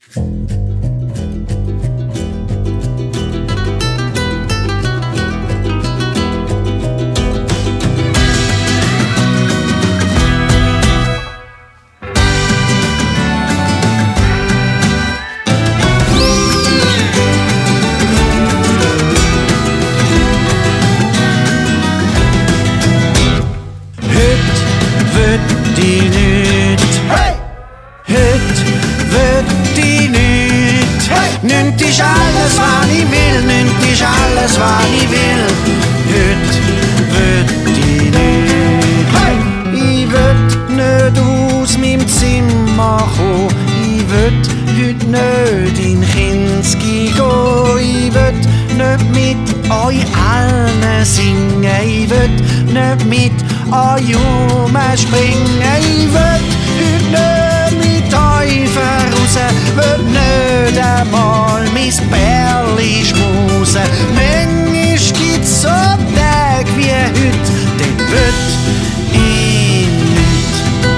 Nünt ist alles, was ich will, nünt ist alles, was ich will. Heute wird ich nicht. Ich will nicht aus meinem Zimmer kommen. Ich will heute nicht in Kinski gehen. Ich will nicht mit euch allen singen. Ich will nicht mit euch rumspringen. Ich will heute nicht mit euch verrusen. Will nicht einmal mein Bärli schmusen. Manchmal gibt's so Tage wie heute, den will ich nicht.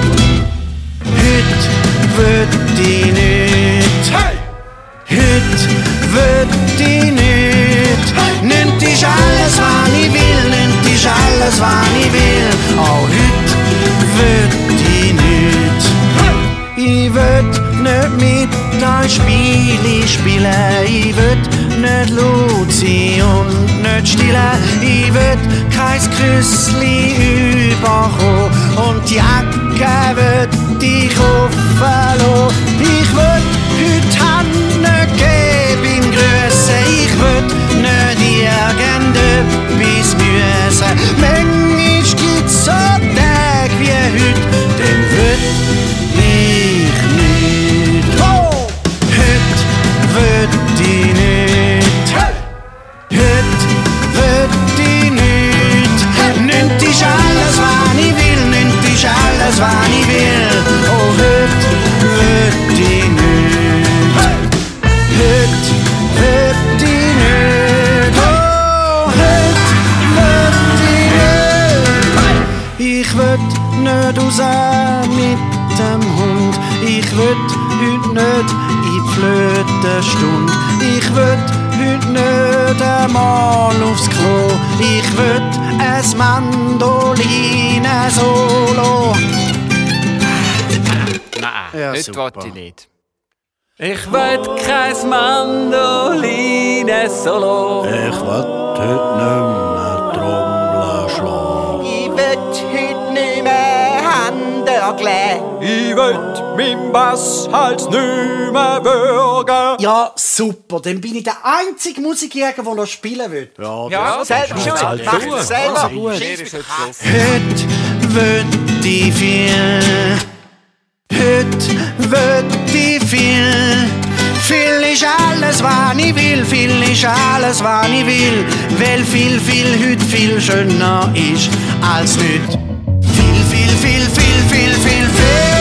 Heute will ich nicht. Heute will ich nicht. Nünt ist alles, was ich will, nünt ist alles, was ich will. Auch heute will ich nicht. Ich will nicht mit euch Spiele spielen. Ich will nicht laut sein und nicht stillen. Ich will kein Küssli überkommen und die Jacke will ich offen lassen. Ich will heute Hände geben beim Grüssen. Ich will nicht irgendetwas müssen. Manchmal gibt's so Tage wie heute, den will ich nicht. Oh! Heute will ich nicht. Heute will ich nicht. Nünt ist alles, was ich will, nünt ist alles, was ich will. Oh, heute will ich nicht. Heute will ich nicht. Oh, heute will ich nicht. Ich will nicht raus mit dem Hund. Ich will heute nicht in die Flötenstunde. Ich will heute nicht einmal aufs Klo. Ich will ein Mandoline-Solo. Nein, Ja, heute super. will ich nicht. Ich will kein Mandoline-Solo. Ich will heute nicht mehr Trommel schlagen. Ich will heute nicht mehr Hände anlegen. Ich will mein Basshals nicht mehr würgen. Ja, super. Dann bin ich der einzige Musikjäger, der noch spielen will. Ja, Selbst das schuld, halt mach du. es selber. Also gut. Mir ist heute Schluss. Heute wird ich viel. Heute wird ich viel. Viel ist alles, was ich will. Viel ist alles, was ich will. Weil viel heute viel schöner ist als nicht. Viel, viel, viel, viel, viel, viel, viel.